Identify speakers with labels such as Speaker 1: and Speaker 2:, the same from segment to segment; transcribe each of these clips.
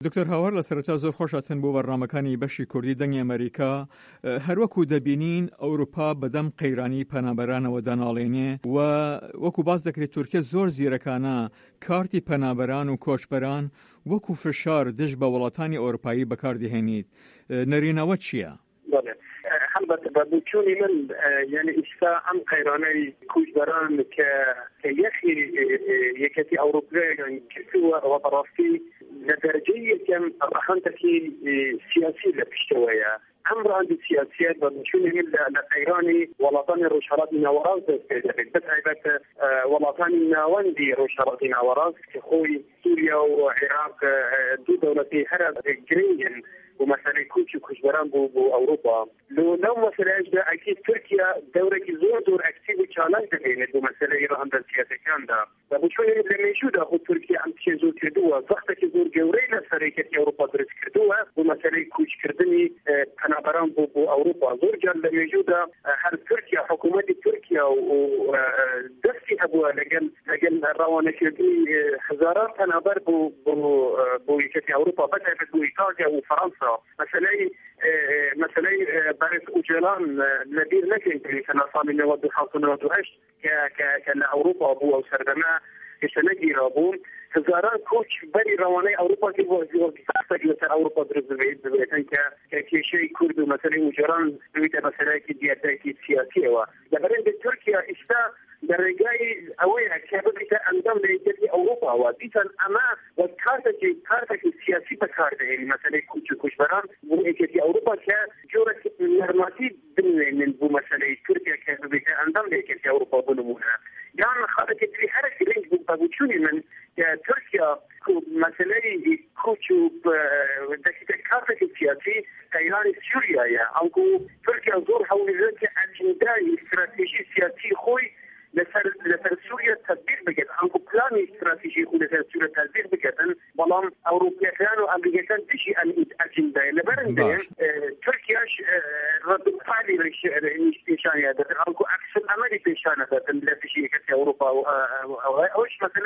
Speaker 1: دکتۆر هاوار لە سەرەتا زۆر خۆشاتن بۆ بەڕنامەکانی بەشی کوردی دەنگی ئەمریکا. هەروەکو دەبینین ئەوروپا بەدەم قەیرانی پەنابەرانەوە دەناڵێنێ و وەکو باس دەکرێت تورکیا زۆر زیرەکانە کارتی پەنابەران و کۆچبەران وەکو فشار دژ بە وڵاتانی ئەوروپایی بەکاردەهێنیت. نەرینەوە چییە؟
Speaker 2: البته بچونی من یعنی ئێستا ئەم قەیرانەی کوچبەران کە یەکەتی ئەوروپیان کردووە ئەوە بەڕاستی لە دەرەجەی یەکەم ڕەخەندێکی سیاسی لە پشتەوەیە. ئەم ڕاندی سیاسیت بە بچونی من لە قەیرانی وڵاتانی ڕۆژهەڵاتی ناوەڕاست دەست پێ دەبێت، بەتایبەت وڵاتانی ناوەندی ڕۆژهەڵاتی ناوەڕاست کە خۆی سووریا و عێراق دوو دەوڵەتی هەرە گرنگن ومسألة كوتش وكشبران بو أوروبا. لو مسألة أجدا أكيد تركيا دورة زور أكتيف وشالان تبين بو مسألة إيران بالسياسة كان دا. فبشون لما يشوف أخو تركيا عم تشي زور كردوها ضغطة زور جورينا فريقة أوروبا درس كردوها ومسألة كوتش كردني تنابران بو أوروبا زور جال لما يشوف هل تركيا حكومة تركيا ودستي أبوها لجل روانة كردني هزارات تنابر بو يكتي أوروبا بدأ بو إيطاليا وفرنسا. مثلا باريس أوجلان نبيل لكن في سنة صامي نود حاصل ودهش كان أوروبا أبوه أو سردما كشنجي رابون هزاران كوتش بري رواني أوروبا كيفو تحتاج مثلا أوروبا درز بيتن كشيء كرد مثلا أوجلان بيت مثلا كدياتي سياسية ولكن بتركيا إشتا درجاي أويا كابتة أندم ليجي أوروبا وديتن أما وكارتك السياسي بكارته يعني مثلا كوشبران ويجي أوروبا كجورة نرماتي من مثلا تركيا كابتة أندم ليجي أوروبا بنموها يعني خارج في حركة لينج بوجوني من تركيا مثلا كوشوب كارتك السياسي تيران سوريا يا أنكو تركيا زور حول ذلك أجندة استراتيجي سياسي خوي لسر سوريا تدبير بكت أنكو بلان استراتيجي خو لسر سوريا تدبير بكتن بلام أوروبيا كانوا أمريكان تشي الأجندة لبرندين تركيا رد فعلي لشان هذا أنكو أكثر أمريكا شان هذا لا تشي كتي أوروبا أوش مثلا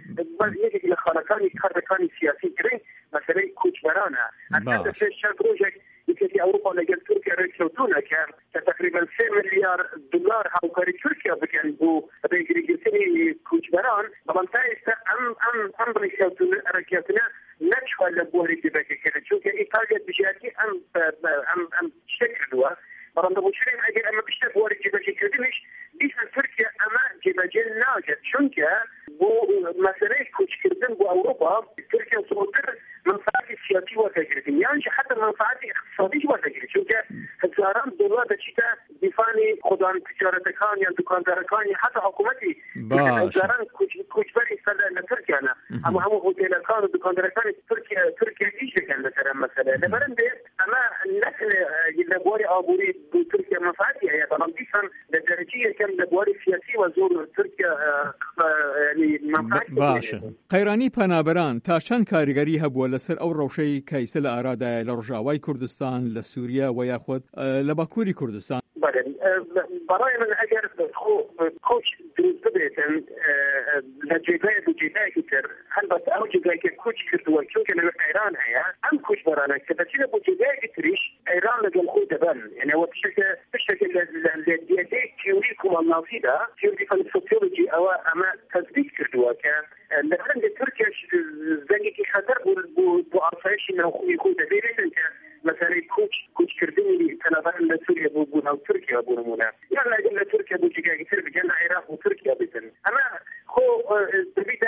Speaker 2: يجي إلى خارقاني سياسي كرين مثلا كوتش برانا هذا في الشرق روجك يكفي أوروبا لجل تركيا ريكشوتونا كتقريبا 3 مليار دولار هاوكاري تركيا بكن بو بيجريجيتني كوشبران طبعا تايستا أم ريكشوتنا نشوى لبوري دبكة كده شوكا إيطاليا بجاتي أم شكلوا طبعا بوشرين أجل أما بشتف وري دبكة كده مش ديسا تركيا أما جبجل ناجت شونكا بو مثلا كوش كردن بو أوروبا تركيا صوتر منفعات سياسية وتجريبية يعني حتى منفعات اقتصادية وتجريبية شو كهزاران دولار بشتى دفاني خدان تجارة كان يعني دكاندار كان حتى حكومتي هزاران كوش بري سلا لتركيا أنا أما هم هوتيل كانوا دكاندار كان تركيا إيش كان مثلا لبرن ده أما الناس اللي أبوري تركيا منفعاتها يعني طبعا ديسان لدرجية كان لبوري سياسي وزور تركيا يعني منفعاتها
Speaker 1: باشا قەیرانی پەنابەران تا چەند کاریگەری هەبووە لەسەر ئەو ڕەوشەی کەیسە لە ئارادایە لە ڕۆژاوای کوردستان لە سووریا و یاخود لە باکووری کوردستان؟
Speaker 2: برای من اگر کوچ دروست ببیتن لجیبای بجیبای کتر البته او جیبای که کوچ کردوه چون که ایران هیا هم کوچ برانه که بسیار بجیبای کتریش ایران لگل خود دبن یعنی و بشکل لدیده تیوری کمالنافی دا تیوری فن سوسیولوژی او اما تثبیت کردوه که لبرن ترکیا زنگی که خطر بو آسایشی نوخوی خود دبیرن که مثلا کوچ کردنی تنابر لسوريا بونا وتركيا بونمونا يعني لا تركيا بوجيكا كثير بجنا العراق وتركيا بيتن اما خو تبيت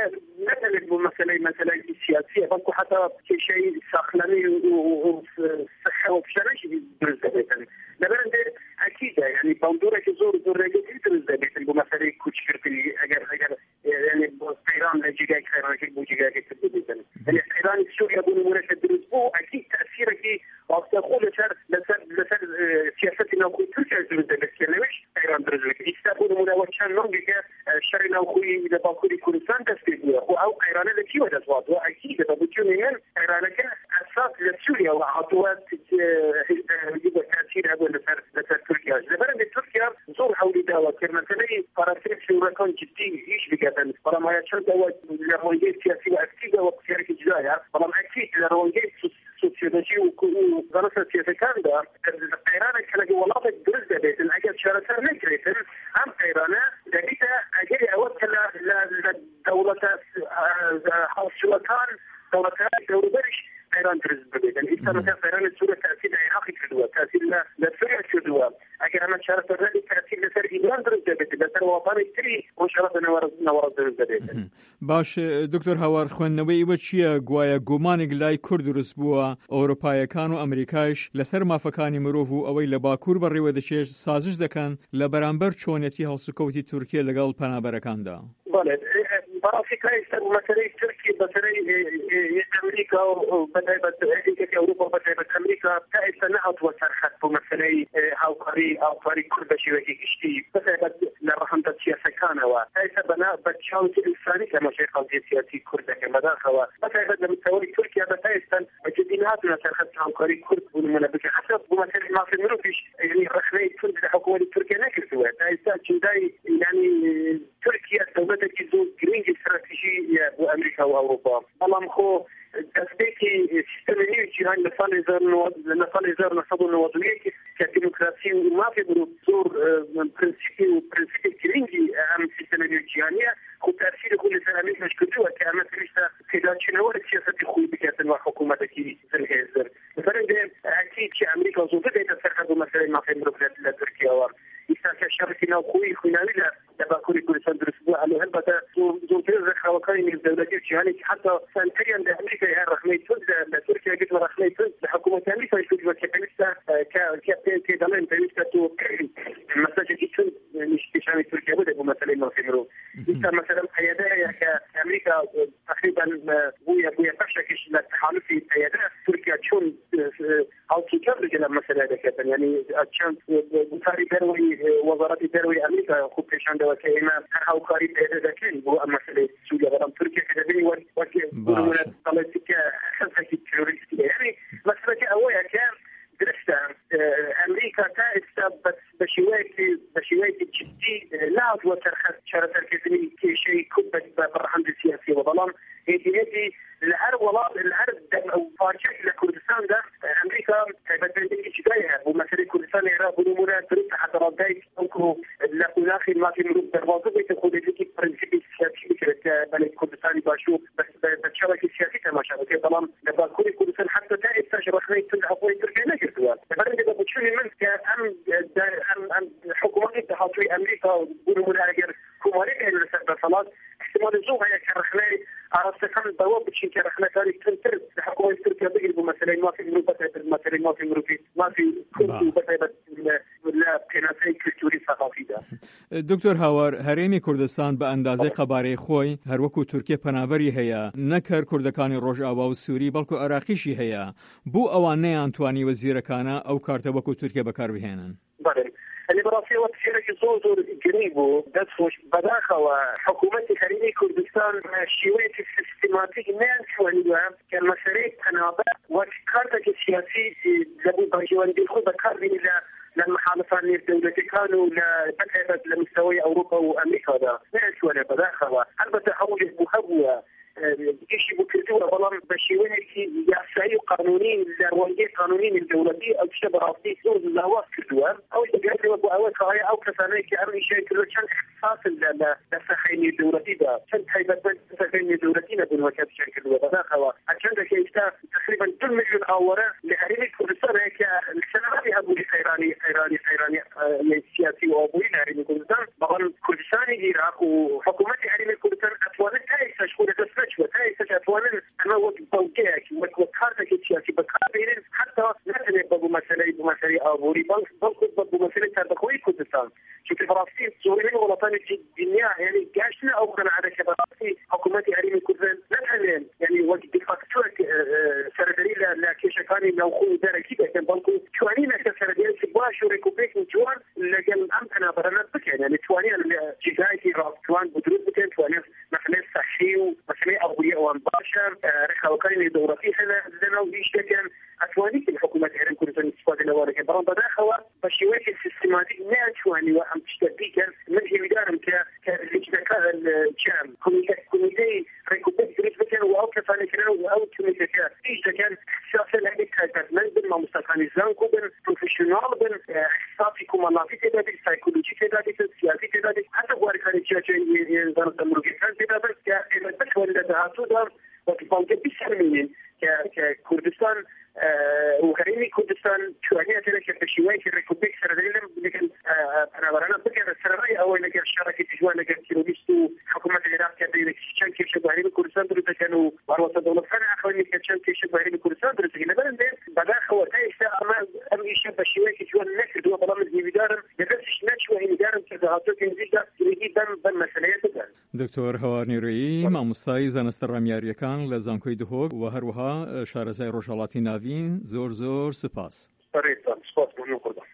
Speaker 2: مثلا السياسيه بنكو حتى شيء ساخلاني وصحه وفشلش بيتن لبرن اكيد يعني بندوره زور رجل بيتن بمثلا كوتش كردني اگر يعني ايران لجيكا خيران بوجيكا كثير بيتن يعني ايران سوريا بونمونا تدرس بو اكيد تاثيره كي واستقول لسر سياستنا وخوي تركيا درزلك كلمش ايران درزلك يستقول مناوشان نونجك شرنا وخوي الى باكوري كردستان تستيقوا او ايران التي ودت واضوا اكيد بوجوني من ايران كان اساس لسوريا وعطوات يجب تاثير هذا لسر تركيا لبرن تركيا زور حولي دعوه مثلا فرنسا شوركان جدي ايش بكتن فلما يشن دعوه لهويه سياسيه اكتيفه وقتيرك الجزائر فلما اكيد لروانجي سوسيولوژي وزارة السياسة كان ده قيرانة كان ولاقة درس دبيت الأجل شارسة نكريتن هم قيرانة دبيتا أجل أوكل لدولة حوشوتان دولتان دولبرش قيران درس دبيت يعني إذا مثلا قيران السورة تأثير عراقي كدوا تأثير لسوريا كدوا أجل أنا شارسة الرأي تأثير لسر إيران درس دبيت لسر وطني تري وشارسة نورد درس دبيت
Speaker 1: باش دكتور هاوار خوێندنەوەی وە چییە گوایە گومانێک لای کورد دروست بووە ئەوروپایەکان و ئەمریکایش لەسەر مافەکانی مرۆڤ و ئەوەی لە باکوور بەڕێوە دەچێت سازش دەکەن لە بەرامبەر چۆنیەتی هەڵسوکەوتی تورکیە لەگەڵ پەنابەرەکاندا.
Speaker 2: براسي كايس مثلا تركيا مثلا امريكا وبدأت اوروبا بدأت امريكا كايس نهض وترخت مثلا هاوكاري كردشي وكيشتي بدأت لرحم السياسه كانوا كايس بناء بتشاوت انساني كما شيء قضيه سياسي كرد كما داخل بدأت مستوى تركيا بدأت جديناتنا ترخت هاوكاري كرد والمنابك حسب مثلا ما في مروفيش يعني رخني كرد الحكومه التركيه نكرتوا كايس يعني تركيا دولتك زو جرينج استراتيجية بأمريكا وأوروبا. الله مخو تثبيتي سيستمني جهان نصلي زر نصبوا الوضعية كديمقراطية وما في بروزور برنسيبي جرينجي أهم سيستمني جهانية خو تأثير كل سنة مش كدوة كأمات رشتا كداتشنا ولا سياسة خوي بكاتن وحكومة كي زنهزر. مثلا أكيد كأمريكا زودت يتسخدوا مثلا ما في بروكلات تركيا وار. إستاذ شركنا وخوي خناوي لباكوري كل سنة درسوا على هالبتا زوجين رخاوكاني من الدولة يعني حتى سنتيا لأمريكا يا رخمي تود لتركيا قلت رخمي تود لحكومة أمريكا يشوفوا كبلسة كدلين بلسة تو مساجد يتود مش تشامي تركيا بدأ مثلا ما في مرو إنت مثلا قيادة كأمريكا تقريبا بويا تشكش للتحالفي قيادة تركيا تشون أو تكبر جل مثلا هذا يعني أتشان بطاري دروي وزارة دروي أمريكا خوبشان دوا كإما هاوكاري بهذا كين هو مثلا سوريا غرام تركيا كذبني وكأنه طلعتك حسك التيوريستي يعني مثلا كأويا كان درسته أمريكا تأسس بس بشوية جدي لا وترخص شرط الكثير كشيء كبد برهند السياسي وظلام هذه العرب أو فارجة لكردستان ده أمريكا بدأت تجديها ومثلا كردستان يرى بنمونا تريد حتى ردايك أنكو لأخي ما في مرود دروازة بيتخذ لك برنسيبي السياسي بكرة بلد كردستاني باشو بس بتشارك السياسي كما شارك ظلام لما كل كردستان حتى تأسس رخني تلعبوا تركيا نجدوا فبرد إذا بتشوفي من أم حكومات تحاطي أمريكا بنمونا أجر كمالية للصلاة احتمال الزوج هي كرخني أرسكان الضواب بتشين كرخني ثاني تنتر الحكومة تركيا بيجي مثلا ما في مروبات مثلا ما في مروبي ما في كل بتاعت لا كناسي كلتوري ثقافي ده.
Speaker 1: دكتور هاوار هەرێمی کوردستان بە ئەندازەی قەبارەی خۆی هەروەکو تورکیە پەنابەری هەیە نەکەر کوردەکانی ڕۆژئاوا و سووری بەڵکو عێراقیشی هەیە بۆ ئەوان نەیانتوانی وەزیرەکانە ئەو کارتە وەکو تورکیە بەکاربهێنن.
Speaker 2: اللي براسي وقت شيرك زوزور قريبو دفوش بداخل حكومة خليجي كردستان شوية سيستماتيك نان شوانيها كان مسارات تنابع وكارتك السياسي لابد بجوان دي خود بكاربين للمحالفات الدولة كانوا لبكرة لمستوى أوروبا وأمريكا ده نان شوانيها بداخل البته حول مهبوة إيش بكتير والله بشيوين كي يسعي قانونين لروانجي قانونين الدولتي أو شبه راسي زور اللاوات كدوان أو يجري أبو أول كهاي أو كثاني كأمر شيء كله كان إختصاص للسخين الدولتي ده كان هيبة السخين الدولتي نبون وكذا شيء كله بداخل عشان ده كي تقريبا 2 مليون أورا لأهالي كردستان هيك السنة هذه أبو خيراني سياسي وأبوي لأهالي كردستان بعض كردستاني العراق وحكومة أهالي كردستان أتوانت هاي تشكل وتأسس أتوانا أنا وتوجيهك وكارتك السياسي بكاربين حتى مثلا بمسألة أبوري بل بمسألة تدخل كردستان شوف فرنسي سوريين وطن الدنيا يعني جاشنا أو كان على كبراسي حكومة أهالي كردستان مثلا يعني وقت دفاكتور سردري لا كيشكاني لو خو دار كده كان بلكو شوانينا كسردري سباش وريكوبيك جوان لكن أنا برنا بكين يعني شوانينا جزائي راستوان بدروس بكين شوانينا مثلا صحي ومثلا أولياء وانباشر رخاوكاني دورتي هنا لنا ويشتكن أتوانيك الحكومة هرم كردستان استفادة لوارك بران بداخوا بشيوات السيستماتيك ما أتواني وأم تشتبيكا من هي مدارم كالجدكاء الجام كوميدي ريكوبيك دريس بكين وأو كفاني كنا أو میشه که هیچ دکن اختصاص لگه تایبتمند بن ماموستاکانی زنکو بن پروفیشنال بن اختصاصی کمالافی تدادی سایکولوژی تدادی سیاسی تدادی حتی وارکانی چه زن مروگیتن تدادی که ایمت ولده هاتو دار و تفاوضه بیسرمینین که کردستان وكريمي كردستان شوانية كده كشوية كريكوبيك سردين لكن أنا بقى السرية أو إنك الشركة تجوان لك كيلوميستو حكومة العراق كده كشان كيف شبهري بكردستان درس كانوا وروسط دولة فنا أخواني كشان كيف شبهري بكردستان درس كنا بلن ده بعد خواتي أما أم يشبه شوية كجوان نكر دوا برامج ميدارم يدرسش نشوه ميدارم كذا كنزيد يجي بم مسألة تبان
Speaker 1: دكتور هوار نیرویی مامۆستای زانستە ڕامیاریەکان لە زانکۆی دهۆک و هەروەها شارەزای ڕۆژهەڵاتی ناوین زۆر سپاس.